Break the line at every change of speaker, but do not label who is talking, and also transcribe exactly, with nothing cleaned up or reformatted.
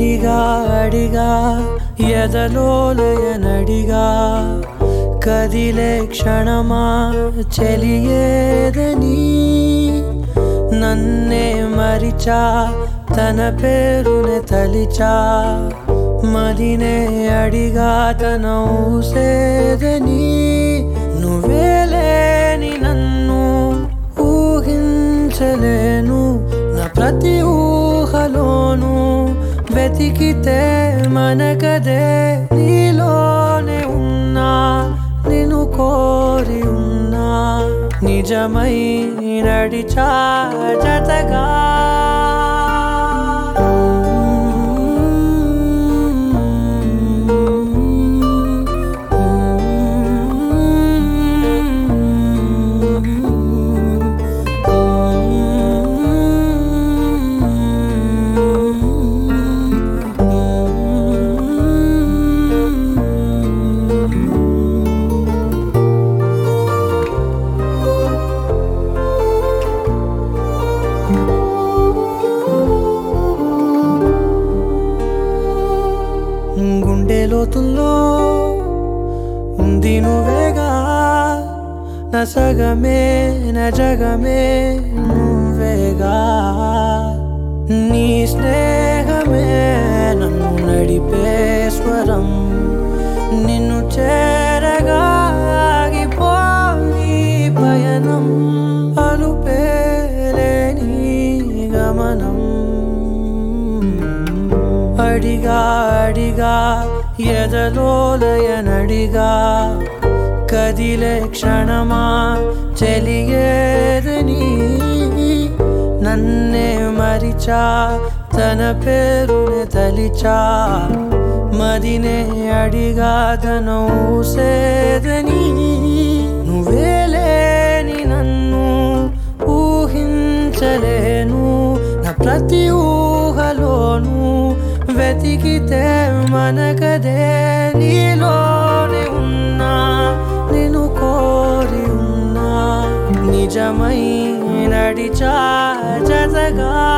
అడిగా అడిగా ఎదలోలయనడిగా కదిలే క్షణమా చెలియేదని నన్నే మరిచా తన పేరునే తలిచా మదినే అడిగా తన ఊసేదని నువ్వేలేని నన్ను ఊహించలేను నా ప్రతి ఊహలోను వెతికితే మనకదే నీలోనే ఉన్నా నిన్ను కోరి ఉన్నా నిజమై నడిచా జతగా గుండె లోతుల్లో ఉంది నువ్వేగా నా సగమే నా జగమే నువ్వేగా నీ స్నేహమే నన్ను నడిపే స్వరం నిన్ను చేరగా ఆగిపోయి పయనం అలుపేలేని గమనం అడిగా అడిగా ఎదలోలయనడిగా కదిలే క్షణమా చెలియేదని నన్నే మరిచా తన పేరునే తలిచా మదినే అడిగా తన ఊసేదని నువ్వేలేని నన్ను ఊహించలేను నా ప్రతి ఊహలోను వెతికితే మనకదే నీలోనే ఉన్నా నిన్ను కోరి ఉన్నా నిజమై నడిచా జతగా